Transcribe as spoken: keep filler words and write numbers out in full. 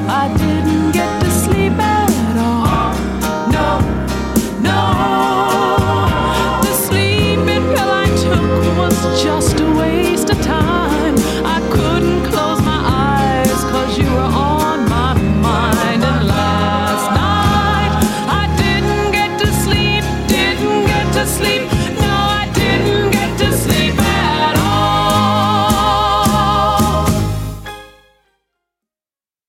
I didn't get to sleep at all. No, no. The sleeping pill I took was just